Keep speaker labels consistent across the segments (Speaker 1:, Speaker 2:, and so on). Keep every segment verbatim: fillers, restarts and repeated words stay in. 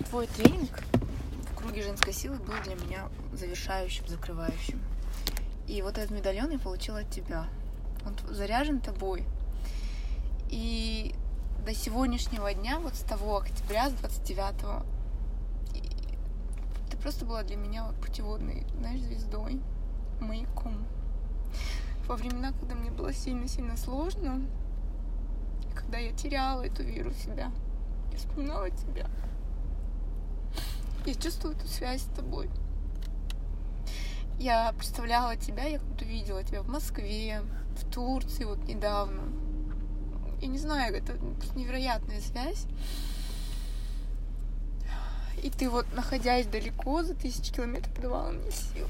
Speaker 1: твой тренинг в круге женской силы был для меня завершающим, закрывающим. И вот этот медальон я получила от тебя. Он заряжен тобой. И до сегодняшнего дня, вот с того октября, с двадцать девятого, ты просто была для меня вот путеводной, знаешь, звездой, маяком. Во времена, когда мне было сильно-сильно сложно, и когда я теряла эту веру в себя, я вспоминала тебя. Я чувствовала эту связь с тобой. Я представляла тебя, я как-то видела тебя в Москве, в Турции вот недавно. Я не знаю, это просто невероятная связь. И ты вот, находясь далеко, за тысячи километров, давала мне силу.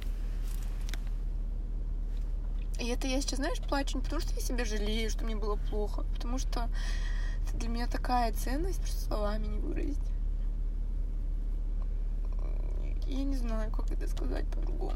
Speaker 1: И это я сейчас, знаешь, плачу не потому, что я себя жалею, что мне было плохо, потому что это для меня такая ценность, просто словами не выразить. Я не знаю, как это сказать по-другому.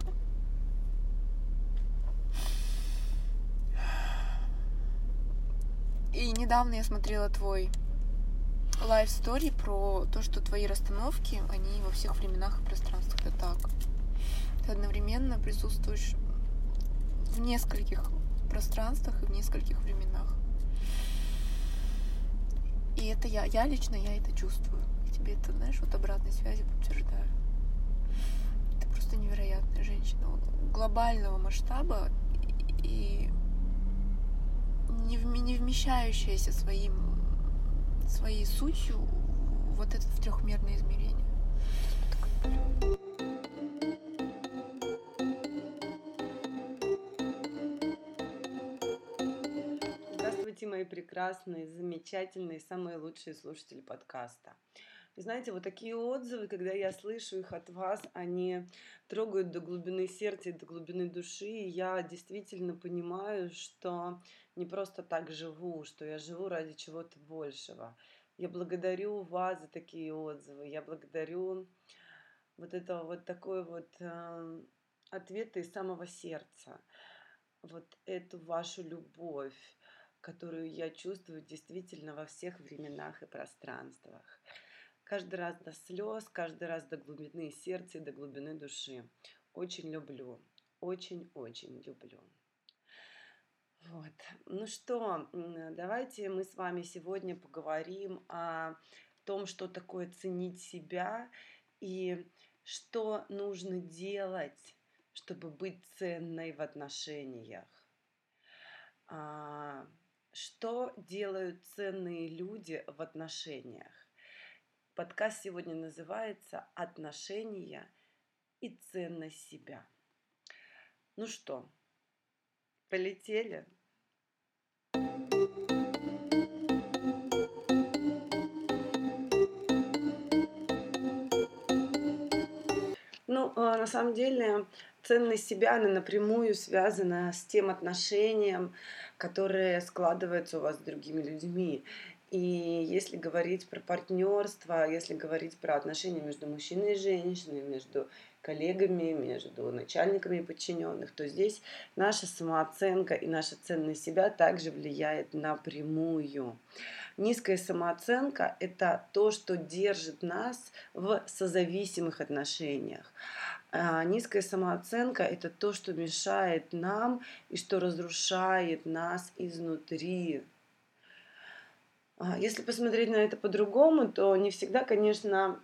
Speaker 1: И недавно я смотрела твой лайф-стори про то, что твои расстановки, они во всех временах и пространствах. Это так. Ты одновременно присутствуешь в нескольких пространствах и в нескольких временах. И это я, я лично, я это чувствую. И тебе это, знаешь, вот обратной связи подтверждаю. Ты просто невероятная женщина. Вот, глобального масштаба и не, в, не вмещающаяся своим, своей сутью вот это в трехмерное измерение.
Speaker 2: Здравствуйте, мои прекрасные, замечательные, самые лучшие слушатели подкаста. И знаете, вот такие отзывы, когда я слышу их от вас, они трогают до глубины сердца и до глубины души. И я действительно понимаю, что не просто так живу, что я живу ради чего-то большего. Я благодарю вас за такие отзывы. Я благодарю вот это вот такой вот э, ответы из самого сердца. Вот эту вашу любовь, которую я чувствую действительно во всех временах и пространствах. Каждый раз до слез, каждый раз до глубины сердца и до глубины души. Очень люблю, очень-очень люблю. Вот. Ну что, давайте мы с вами сегодня поговорим о том, что такое ценить себя и что нужно делать, чтобы быть ценной в отношениях. Что делают ценные люди в отношениях? Подкаст сегодня называется «Отношения и ценность себя». Ну что, полетели? Ну, на самом деле, ценность себя, она напрямую связана с тем отношением, которое складывается у вас с другими людьми. И если говорить про партнерство, если говорить про отношения между мужчиной и женщиной, между коллегами, между начальниками и подчиненных, то здесь наша самооценка и наша ценность себя также влияет напрямую. Низкая самооценка – это то, что держит нас в созависимых отношениях. А низкая самооценка – это то, что мешает нам и что разрушает нас изнутри. Если посмотреть на это по-другому, то не всегда, конечно,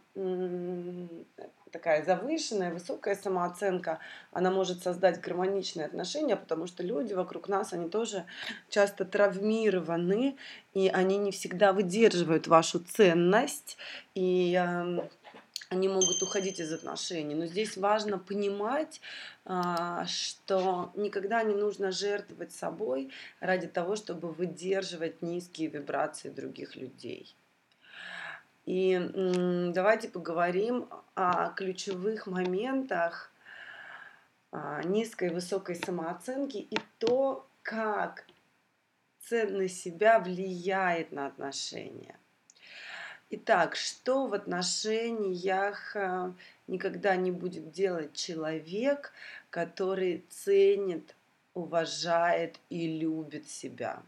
Speaker 2: такая завышенная, высокая самооценка, она может создать гармоничные отношения, потому что люди вокруг нас, они тоже часто травмированы, и они не всегда выдерживают вашу ценность, и они могут уходить из отношений. Но здесь важно понимать, что никогда не нужно жертвовать собой ради того, чтобы выдерживать низкие вибрации других людей. И давайте поговорим о ключевых моментах низкой и высокой самооценки и то, как ценность себя влияет на отношения. Итак, что в отношениях никогда не будет делать человек, который ценит, уважает и любит себя?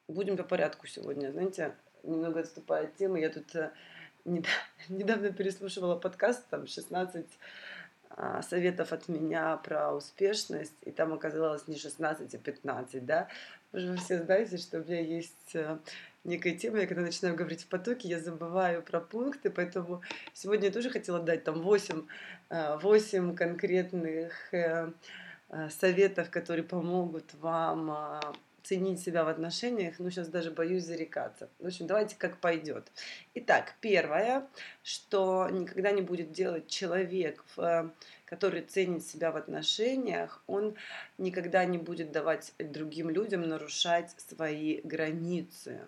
Speaker 2: Будем по порядку сегодня. Знаете, немного отступая от темы, я тут э, неда- недавно переслушивала подкаст, там шестнадцать а, советов от меня про успешность, и там оказалось не шестнадцать, а пятнадцать, да. Вы же все знаете, что у меня есть э, некая тема, я когда начинаю говорить в потоке, я забываю про пункты, поэтому сегодня я тоже хотела дать там восемь, э, восемь конкретных э, э, советов, которые помогут вам а, ценить себя в отношениях. Ну, сейчас даже боюсь зарекаться. В общем, давайте как пойдет. Итак, первое, что никогда не будет делать человек, в, который ценит себя в отношениях, он никогда не будет давать другим людям нарушать свои границы.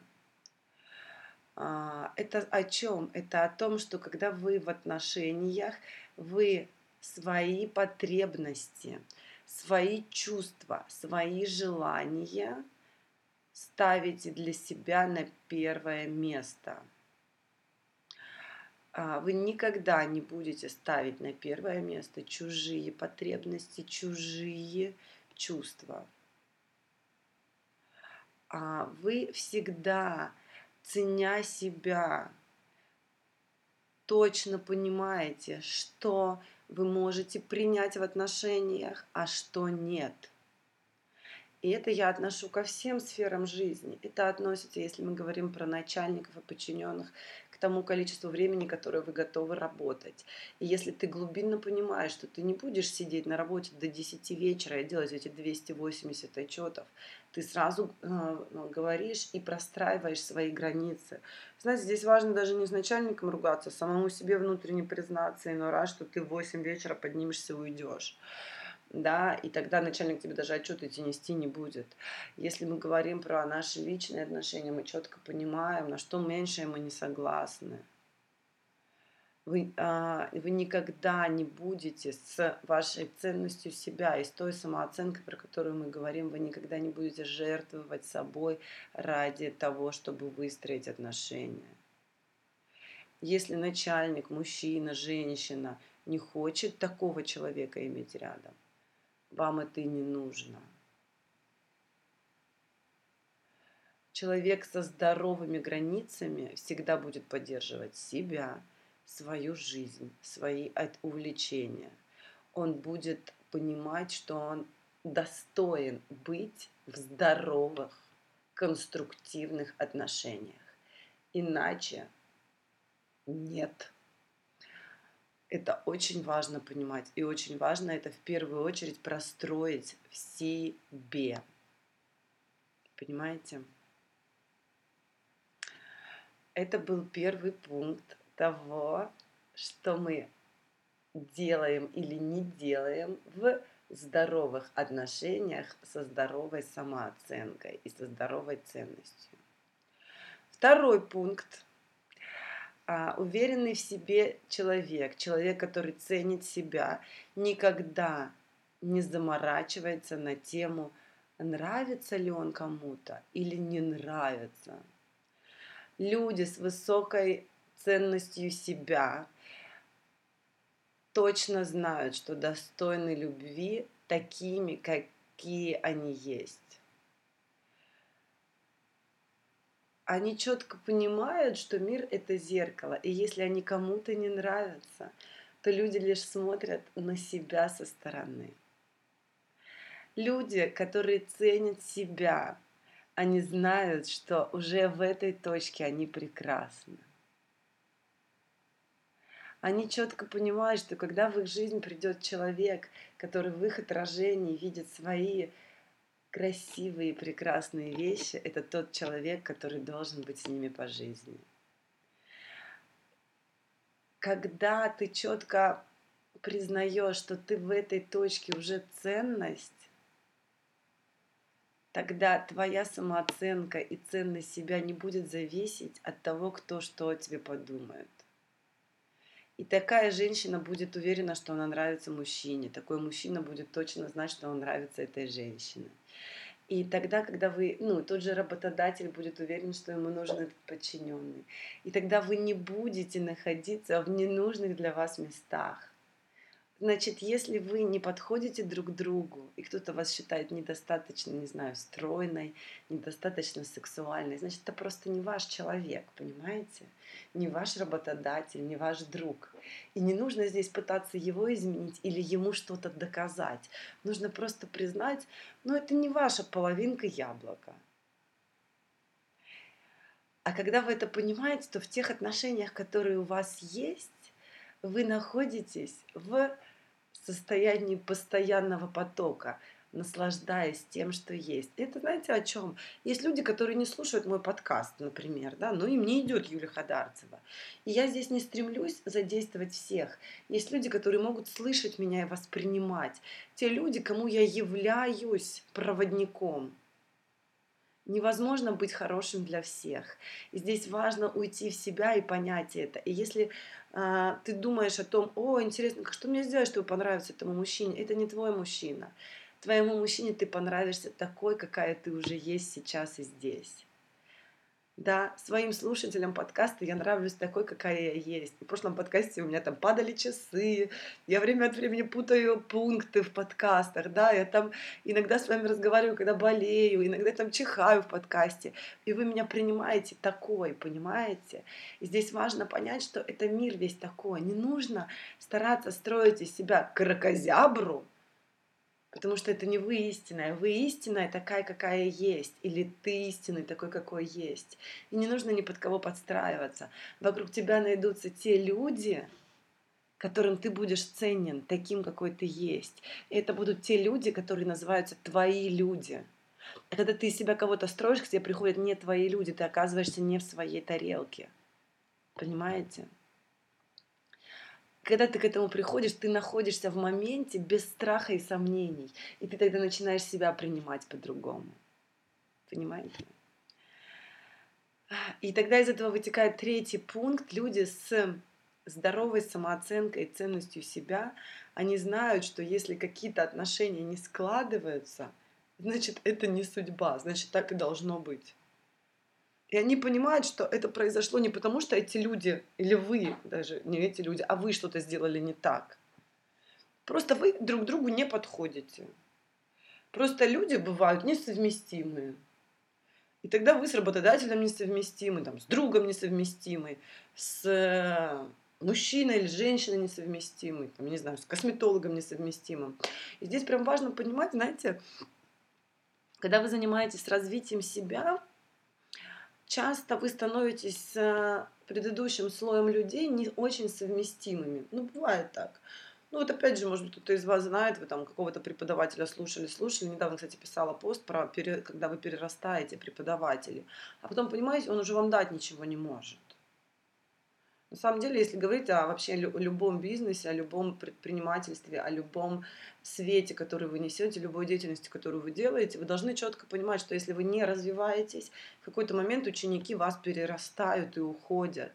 Speaker 2: А, Это о чем? Это о том, что когда вы в отношениях, вы свои потребности, свои чувства, свои желания ставите для себя на первое место. А, Вы никогда не будете ставить на первое место чужие потребности, чужие чувства. А Вы всегда, ценя себя, точно понимаете, что вы можете принять в отношениях, а что нет. И это я отношу ко всем сферам жизни. Это относится, если мы говорим про начальников и подчиненных, к тому количеству времени, которое вы готовы работать. И если ты глубинно понимаешь, что ты не будешь сидеть на работе до десяти вечера и делать эти двести восемьдесят отчетов, ты сразу э, говоришь и простраиваешь свои границы. Знаете, здесь важно даже не с начальником ругаться, самому себе внутренне признаться иной раз, что ты в восемь вечера поднимешься и уйдешь. Да, и тогда начальник тебе даже отчет эти нести не будет. Если мы говорим про наши личные отношения, мы четко понимаем, на что меньше мы не согласны. Вы, а, вы никогда не будете с вашей ценностью себя и с той самооценкой, про которую мы говорим, вы никогда не будете жертвовать собой ради того, чтобы выстроить отношения. Если начальник, мужчина, женщина не хочет такого человека иметь рядом, вам это и не нужно. Человек со здоровыми границами всегда будет поддерживать себя, свою жизнь, свои увлечения. Он будет понимать, что он достоин быть в здоровых, конструктивных отношениях. Иначе нет. Это очень важно понимать. И очень важно это в первую очередь простроить в себе. Понимаете? Это был первый пункт того, что мы делаем или не делаем в здоровых отношениях со здоровой самооценкой и со здоровой ценностью. Второй пункт. А, уверенный в себе человек, человек, который ценит себя, никогда не заморачивается на тему, нравится ли он кому-то или не нравится. Люди с высокой ценностью себя точно знают, что достойны любви такими, какие они есть. Они четко понимают, что мир — это зеркало, и если они кому-то не нравятся, то люди лишь смотрят на себя со стороны. Люди, которые ценят себя, они знают, что уже в этой точке они прекрасны. Они четко понимают, что когда в их жизнь придет человек, который в их отражении видит свои красивые, прекрасные вещи, это тот человек, который должен быть с ними по жизни. Когда ты четко признаешь, что ты в этой точке уже ценность, тогда твоя самооценка и ценность себя не будет зависеть от того, кто что о тебе подумает. И такая женщина будет уверена, что она нравится мужчине. Такой мужчина будет точно знать, что он нравится этой женщине. И тогда, когда вы, ну, тот же работодатель будет уверен, что ему нужен этот подчиненный. И тогда вы не будете находиться в ненужных для вас местах. Значит, если вы не подходите друг другу, и кто-то вас считает недостаточно, не знаю, стройной, недостаточно сексуальной, значит, это просто не ваш человек, понимаете? Не ваш работодатель, не ваш друг. И не нужно здесь пытаться его изменить или ему что-то доказать. Нужно просто признать, ну, это не ваша половинка яблока. А когда вы это понимаете, то в тех отношениях, которые у вас есть, вы находитесь в состоянии постоянного потока, наслаждаясь тем, что есть. Это знаете о чем? Есть люди, которые не слушают мой подкаст, например, да, но им не идет Юлия Ходарцева. И я здесь не стремлюсь задействовать всех. Есть люди, которые могут слышать меня и воспринимать. Те люди, кому я являюсь проводником. Невозможно быть хорошим для всех. И здесь важно уйти в себя и понять это. И если а, ты думаешь о том, о, интересно, как- что мне сделать, чтобы понравиться этому мужчине, это не твой мужчина. Твоему мужчине ты понравишься такой, какая ты уже есть сейчас и здесь. Да, своим слушателям подкаста я нравлюсь такой, какая я есть. В прошлом подкасте у меня там падали часы, я время от времени путаю пункты в подкастах, да, я там иногда с вами разговариваю, когда болею, иногда там чихаю в подкасте, и вы меня принимаете такой, понимаете? И здесь важно понять, что это мир весь такой. Не нужно стараться строить из себя кракозябру, потому что это не вы истинная. Вы истинная такая, какая есть. Или ты истинный такой, какой есть. И не нужно ни под кого подстраиваться. Вокруг тебя найдутся те люди, которым ты будешь ценен, таким, какой ты есть. И это будут те люди, которые называются твои люди. А когда ты из себя кого-то строишь, к тебе приходят не твои люди, ты оказываешься не в своей тарелке. Понимаете? Когда ты к этому приходишь, ты находишься в моменте без страха и сомнений. И ты тогда начинаешь себя принимать по-другому. Понимаете? И тогда из этого вытекает третий пункт. Люди с здоровой самооценкой и ценностью себя, они знают, что если какие-то отношения не складываются, значит, это не судьба, значит, так и должно быть. И они понимают, что это произошло не потому, что эти люди, или вы даже, не эти люди, а вы что-то сделали не так. Просто вы друг другу не подходите. Просто люди бывают несовместимые. И тогда вы с работодателем несовместимы, там, с другом несовместимы, с э, мужчиной или женщиной несовместимы, там, не знаю, с косметологом несовместимым. И здесь прям важно понимать, знаете, когда вы занимаетесь развитием себя, часто вы становитесь с предыдущим слоем людей не очень совместимыми. Ну, бывает так. Ну, вот опять же, может быть, кто-то из вас знает, вы там какого-то преподавателя слушали, слушали. Недавно, кстати, писала пост про, пере- когда вы перерастаете преподавателей. А потом, понимаете, он уже вам дать ничего не может. На самом деле, если говорить о вообще лю- любом бизнесе, о любом предпринимательстве, о любом свете, который вы несете, любой деятельности, которую вы делаете, вы должны четко понимать, что если вы не развиваетесь, в какой-то момент ученики вас перерастают и уходят.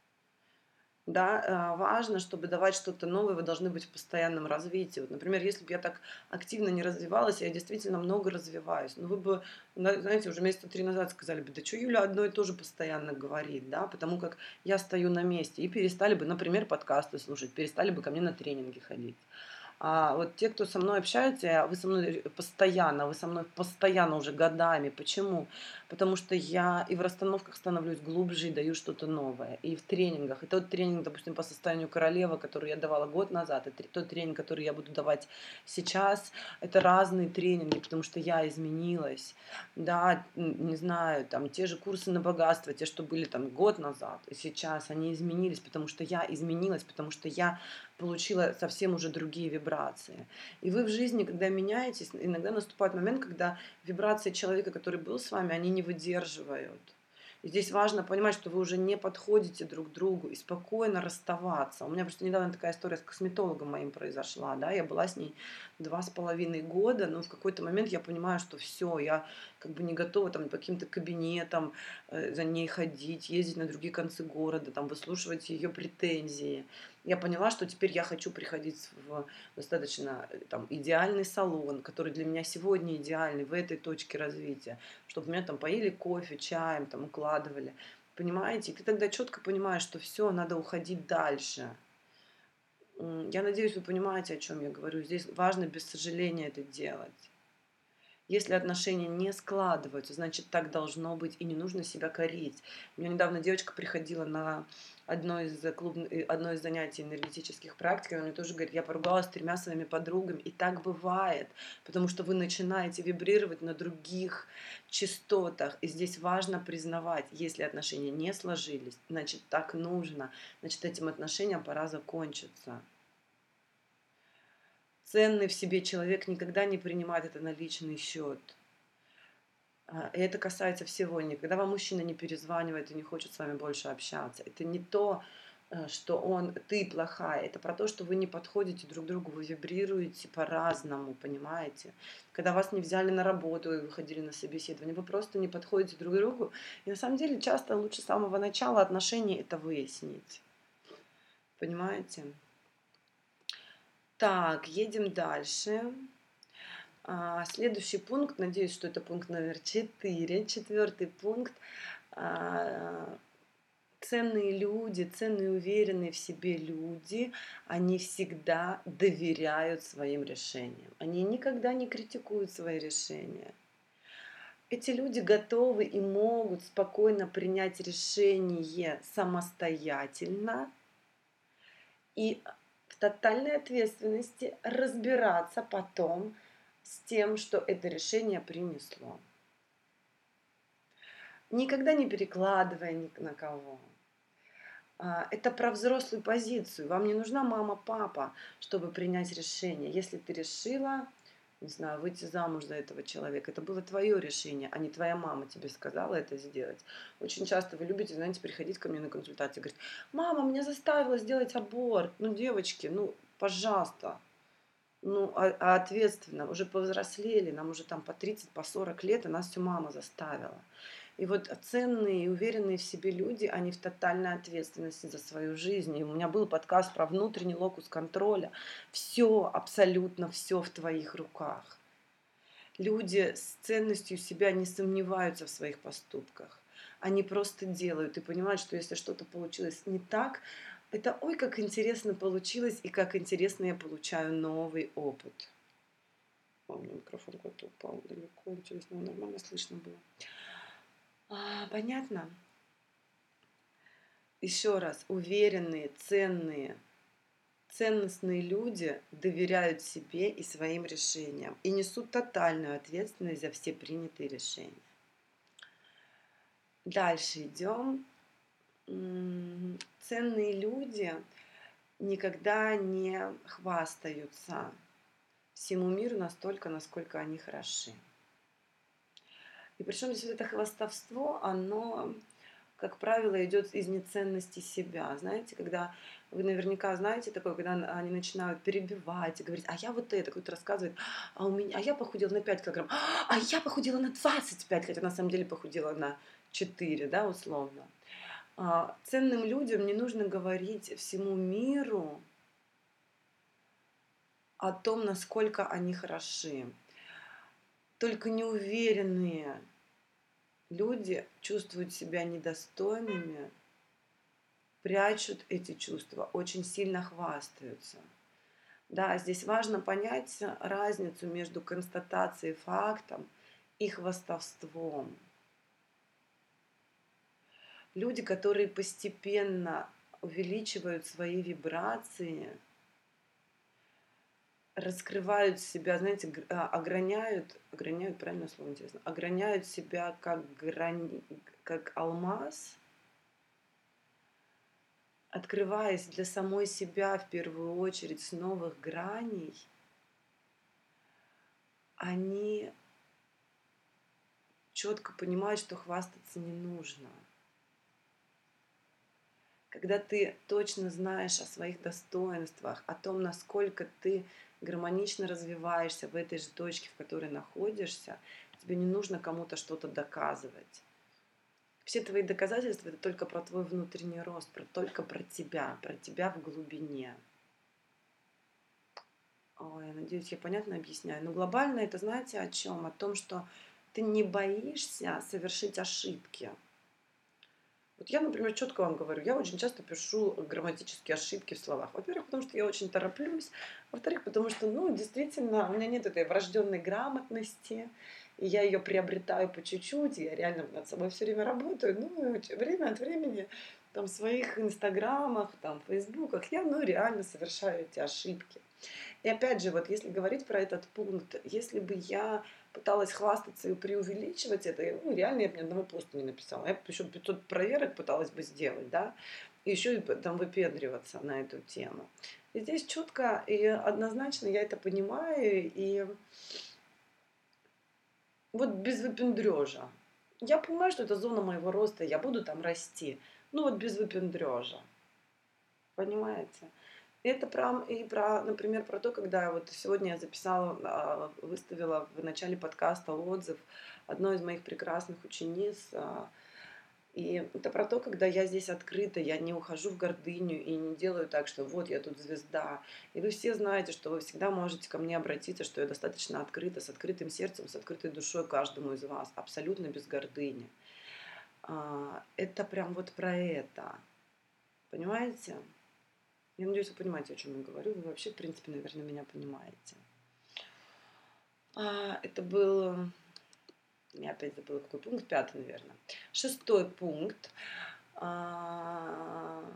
Speaker 2: Да, а, важно, чтобы давать что-то новое, вы должны быть в постоянном развитии. Вот, например, если бы я так активно не развивалась, я действительно много развиваюсь. Но вы бы, на- знаете, уже месяца три назад сказали бы, да что Юля одно и то же постоянно говорит, да, потому как я стою на месте. И перестали бы, например, подкасты слушать, перестали бы ко мне на тренинги ходить. А вот те, кто со мной общается, вы со мной постоянно, вы со мной постоянно уже годами. Почему? Потому что я и в расстановках становлюсь глубже и даю что-то новое. И в тренингах. И тот тренинг, допустим, по состоянию королевы, который я давала год назад, и тр- тот тренинг, который я буду давать сейчас, это разные тренинги, потому что я изменилась. Да, н- не знаю, там те же курсы на богатство, те, что были там год назад, и сейчас они изменились, потому что я изменилась, потому что я получила совсем уже другие вибрации. И вы в жизни, когда меняетесь, иногда наступает момент, когда вибрации человека, который был с вами, они не выдерживают. И здесь важно понимать, что вы уже не подходите друг другу и спокойно расставаться. У меня просто недавно такая история с косметологом моим произошла, да, я была с ней два с половиной года, но в какой-то момент я понимаю, что все, я как бы не готова там по каким-то кабинетам э, за ней ходить, ездить на другие концы города, там выслушивать ее претензии. Я поняла, что теперь я хочу приходить в достаточно э, там, идеальный салон, который для меня сегодня идеальный в этой точке развития, чтобы меня там поили кофе, чаем, там укладывали. Понимаете? И ты тогда четко понимаешь, что все, надо уходить дальше. М, Я надеюсь, вы понимаете, о чем я говорю. Здесь важно без сожаления это делать. Если отношения не складываются, значит, так должно быть, и не нужно себя корить. У меня недавно девочка приходила на одно из, клуб... э, одно из занятий энергетических практик, она мне тоже говорит, я поругалась с тремя своими подругами, и так бывает, потому что вы начинаете вибрировать на других частотах, и здесь важно признавать, если отношения не сложились, значит, так нужно, значит, этим отношениям пора закончиться. Ценный в себе человек никогда не принимает это на личный счет. А, И это касается всего. Никогда вам мужчина не перезванивает и не хочет с вами больше общаться. Это не то, э, что он, ты плохая. Это про то, что вы не подходите друг другу, вы вибрируете по-разному, понимаете? Когда вас не взяли на работу и вы ходили на собеседование, вы просто не подходите друг другу. И на самом деле часто лучше с самого начала отношений это выяснить. Понимаете? Так, едем дальше. А, Следующий пункт, надеюсь, что это пункт номер четыре. Четвертый пункт. А, Ценные люди, ценные, уверенные в себе люди, они всегда доверяют своим решениям. Они никогда не критикуют свои решения. Эти люди готовы и могут спокойно принять решение самостоятельно и в тотальной ответственности разбираться потом с тем, что это решение принесло. Никогда не перекладывая ни на кого. А, Это про взрослую позицию. Вам не нужна мама, папа, чтобы принять решение. Если ты решила, не знаю, выйти замуж за этого человека, это было твое решение, а не твоя мама тебе сказала это сделать. Очень часто вы любите, знаете, приходить ко мне на консультацию и говорить, мама меня заставила сделать аборт. Ну, девочки, ну, пожалуйста. Ну, а, а ответственно, уже повзрослели, нам уже там по тридцать, по сорок лет, и нас все мама заставила. И вот ценные и уверенные в себе люди, они в тотальной ответственности за свою жизнь. И у меня был подкаст про внутренний локус контроля. Все, абсолютно все в твоих руках. Люди с ценностью себя не сомневаются в своих поступках. Они просто делают и понимают, что если что-то получилось не так, это ой, как интересно получилось, и как интересно я получаю новый опыт. О, у меня микрофон куда-то упал далеко, интересно, нормально слышно было. А, понятно? Еще раз, уверенные, ценные, ценностные люди доверяют себе и своим решениям и несут тотальную ответственность за все принятые решения. Дальше идем. Ценные люди никогда не хвастаются всему миру настолько, насколько они хороши. И причем здесь вот это хвастовство, оно, как правило, идет из неценности себя. Знаете, когда вы наверняка знаете такое, когда они начинают перебивать и говорить, а я вот это, кто-то рассказывает, а у меня, а я похудела на пять килограмм, а я похудела на двадцать пять, хотя на самом деле похудела на четыре, да, условно. А, ценным людям не нужно говорить всему миру о том, насколько они хороши. Только неуверенные люди чувствуют себя недостойными, прячут эти чувства, очень сильно хвастаются. Да, здесь важно понять разницу между констатацией фактом и хвастовством. Люди, которые постепенно увеличивают свои вибрации, раскрывают себя, знаете, г- а, ограняют, ограняют, правильное слово, интересно, ограняют себя как, грани, как алмаз, открываясь для самой себя в первую очередь с новых граней, они четко понимают, что хвастаться не нужно. Когда ты точно знаешь о своих достоинствах, о том, насколько ты гармонично развиваешься в этой же точке, в которой находишься, тебе не нужно кому-то что-то доказывать. Все твои доказательства — это только про твой внутренний рост, про, только про тебя, про тебя в глубине. Ой, я надеюсь, я понятно объясняю. Но глобально это, знаете, о чем? О том, что ты не боишься совершить ошибки. Вот я, например, четко вам говорю, я очень часто пишу грамматические ошибки в словах. Во-первых, потому что я очень тороплюсь. Во-вторых, потому что, ну, действительно, у меня нет этой врожденной грамотности. И я ее приобретаю по чуть-чуть. И я реально над собой все время работаю. Ну, и время от времени там в своих инстаграмах, там, фейсбуках я, ну, реально совершаю эти ошибки. И опять же, вот если говорить про этот пункт, если бы я пыталась хвастаться и преувеличивать это, я, ну, реально я бы ни одного поста не написала. Я еще пятьсот проверок пыталась бы сделать, да, и еще и там выпендриваться на эту тему. И здесь четко и однозначно я это понимаю, и вот без выпендрежа. Я понимаю, что это зона моего роста, я буду там расти, ну вот без выпендрежа. Понимаете? Это про, и про, например, про то, когда вот сегодня я записала, а, выставила в начале подкаста отзыв одной из моих прекрасных учениц. а, И это про то, когда я здесь открыта, я не ухожу в гордыню и не делаю так, что вот я тут звезда. И вы все знаете, что вы всегда можете ко мне обратиться, что я достаточно открыта, с открытым сердцем, с открытой душой каждому из вас, абсолютно без гордыни. А, Это прям вот про это. Понимаете? Я надеюсь, вы понимаете, о чем я говорю. Вы вообще, в принципе, наверное, меня понимаете. А, это был... Я опять забыла, какой пункт. Пятый, наверное. Шестой пункт. А,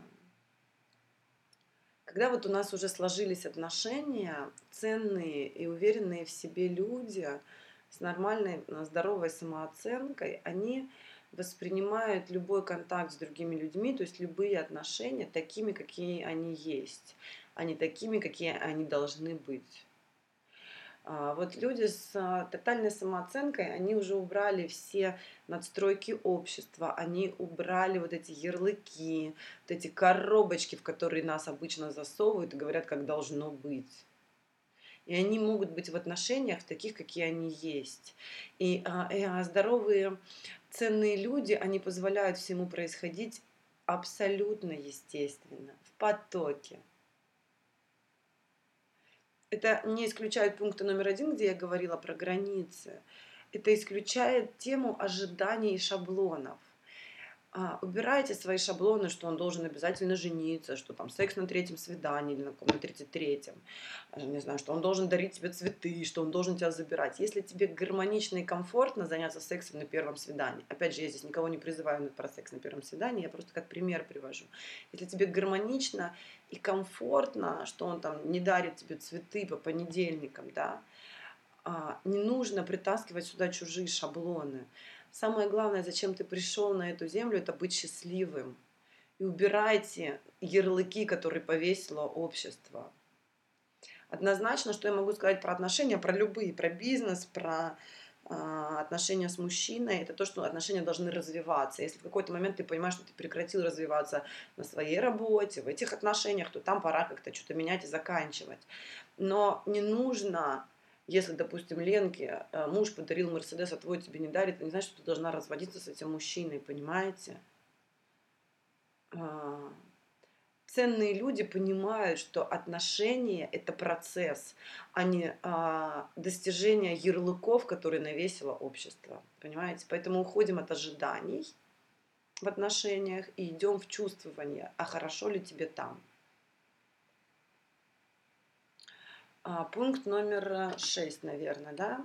Speaker 2: Когда вот у нас уже сложились отношения, ценные и уверенные в себе люди с нормальной, э, здоровой самооценкой, они воспринимают любой контакт с другими людьми, то есть любые отношения такими, какие они есть, а не такими, какие они должны быть. А, Вот люди с а, тотальной самооценкой, они уже убрали все надстройки общества, они убрали вот эти ярлыки, вот эти коробочки, в которые нас обычно засовывают и говорят, как должно быть. И они могут быть в отношениях таких, какие они есть. И, а, и, а, здоровые, ценные люди, они позволяют всему происходить абсолютно естественно, в потоке. Это не исключает пункта номер один, где я говорила про границы. Это исключает тему ожиданий и шаблонов. А, убирайте свои шаблоны, что он должен обязательно жениться, что там секс на третьем свидании или на каком на тридцать третьем. А, Не знаю, что он должен дарить тебе цветы, что он должен тебя забирать. Если тебе гармонично и комфортно заняться сексом на первом свидании, опять же, я здесь никого не призываю про секс на первом свидании, я просто как пример привожу. Если тебе гармонично и комфортно, что он там не дарит тебе цветы по понедельникам, да, а, не нужно притаскивать сюда чужие шаблоны. Самое главное, зачем ты пришел на эту землю, это быть счастливым. И убирайте ярлыки, которые повесило общество. Однозначно, что я могу сказать про отношения, про любые, про бизнес, про а, отношения с мужчиной, это то, что отношения должны развиваться. Если в какой-то момент ты понимаешь, что ты прекратил развиваться на своей работе, в этих отношениях, то там пора как-то что-то менять и заканчивать. Но не нужно, если, допустим, Ленке э, муж подарил Мерседес, а твой тебе не дарит, это не значит, что ты должна разводиться с этим мужчиной, понимаете? А, Ценные люди понимают, что отношения – это процесс, а не а, достижение ярлыков, которые навесило общество. Понимаете? Поэтому уходим от ожиданий в отношениях и идем в чувствование, а хорошо ли тебе там. А, пункт номер шесть, наверное, да?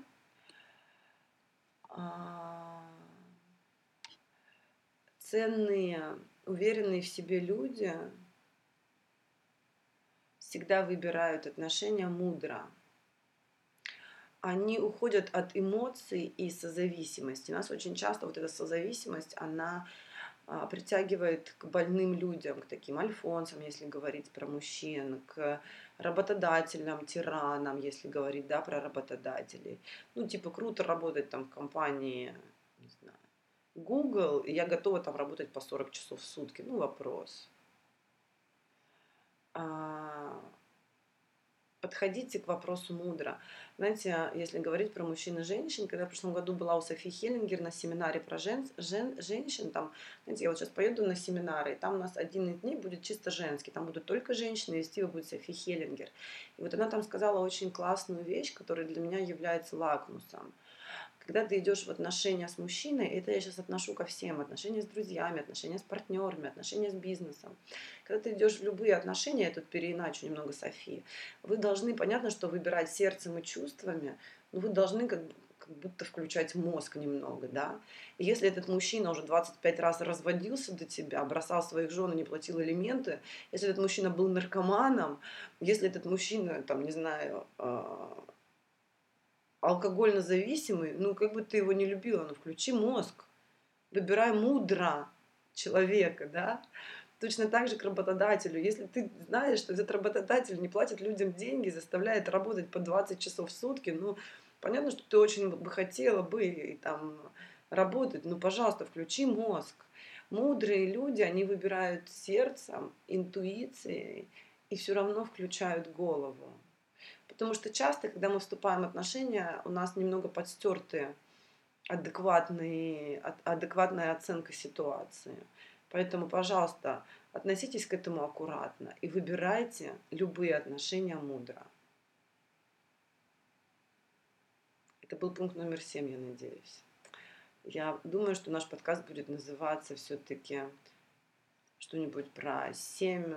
Speaker 2: А, Ценные, уверенные в себе люди всегда выбирают отношения мудро. Они уходят от эмоций и созависимости. Нас очень часто вот эта созависимость, она а, притягивает к больным людям, к таким альфонсам, если говорить про мужчин, к работодателям, тиранам, если говорить, да, про работодателей. Ну, типа, круто работать там в компании, не знаю, Google, и я готова там работать по сорок часов в сутки. Ну, вопрос. А, Подходите к вопросу мудро. Знаете, если говорить про мужчин и женщин, когда в прошлом году была у Софи Хеллингер на семинаре про жен, жен, женщин, там, знаете, я вот сейчас поеду на семинары, и там у нас один из дней будет чисто женский, там будут только женщины, вести его будет Софи Хеллингер. И вот она там сказала очень классную вещь, которая для меня является лакмусом. Когда ты идешь в отношения с мужчиной, это я сейчас отношу ко всем, отношения с друзьями, отношения с партнерами, отношения с бизнесом. Когда ты идешь в любые отношения, я тут переиначу немного Софии, вы должны, понятно, что выбирать сердцем и чувствами, но вы должны как, как будто включать мозг немного, да. И если этот мужчина уже двадцать пять раз разводился до тебя, бросал своих жен и не платил алименты, если этот мужчина был наркоманом, если этот мужчина, там, не знаю, а, алкогольно зависимый, ну, как бы ты его не любила, ну, включи мозг, выбирай мудро человека, да. Точно так же к работодателю. Если ты знаешь, что этот работодатель не платит людям деньги, заставляет работать по двадцать часов в сутки, ну, понятно, что ты очень бы хотела бы и, там, работать, ну, пожалуйста, включи мозг. Мудрые люди, они выбирают сердцем, интуицией и все равно включают голову. Потому что часто, когда мы вступаем в отношения, у нас немного подстертые адекватные, ад- адекватная оценка ситуации. Поэтому, пожалуйста, относитесь к этому аккуратно и выбирайте любые отношения мудро. Это был пункт номер семь, я надеюсь. Я думаю, что наш подкаст будет называться все-таки что-нибудь про семь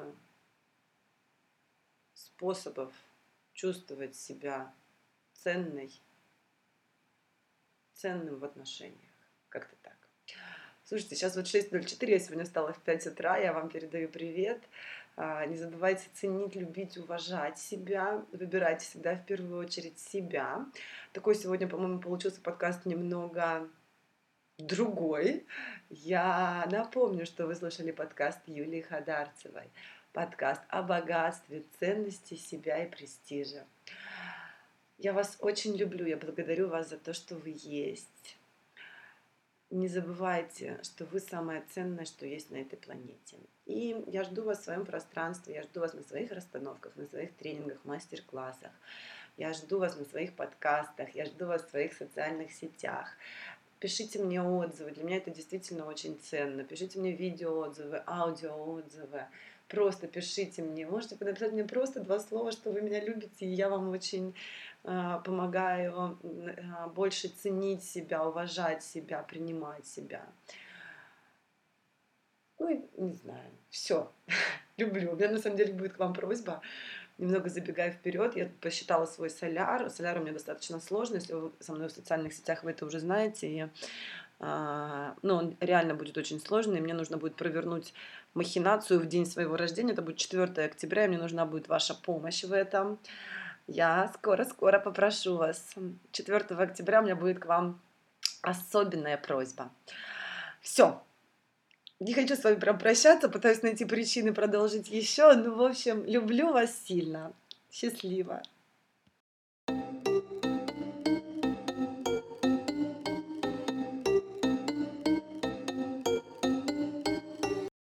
Speaker 2: способов чувствовать себя ценной, ценным в отношениях. Как-то так. Слушайте, сейчас вот шесть ноль четыре, я сегодня встала в пять утра, я вам передаю привет. А, Не забывайте ценить, любить, уважать себя, выбирайте всегда в первую очередь себя. Такой сегодня, по-моему, получился подкаст немного другой. Я напомню, что вы слушали подкаст Юлии Хадарцевой. Подкаст о богатстве, ценности себя и престижа. Я вас очень люблю, я благодарю вас за то, что вы есть. Не забывайте, что вы самое ценное, что есть на этой планете. И я жду вас в своем пространстве, я жду вас на своих расстановках, на своих тренингах, мастер-классах. Я жду вас на своих подкастах, я жду вас в своих социальных сетях. Пишите мне отзывы, для меня это действительно очень ценно. Пишите мне видеоотзывы, аудиоотзывы. Просто пишите мне. Можете написать мне просто два слова, что вы меня любите, и я вам очень э, помогаю э, больше ценить себя, уважать себя, принимать себя. Ну и не знаю, все. Люблю. У меня на самом деле будет к вам просьба. Немного забегая вперед, я посчитала свой соляр. Соляр у меня достаточно сложный, если вы со мной в социальных сетях, вы это уже знаете. И, а, ну, он реально будет очень сложный. Мне нужно будет провернуть махинацию в день своего рождения. Это будет четвёртого октября, и мне нужна будет ваша помощь в этом. Я скоро-скоро попрошу вас. четвёртого октября у меня будет к вам особенная просьба. Все. Не хочу с вами прям прощаться, пытаюсь найти причины продолжить еще. Ну, в общем, люблю вас сильно. Счастливо.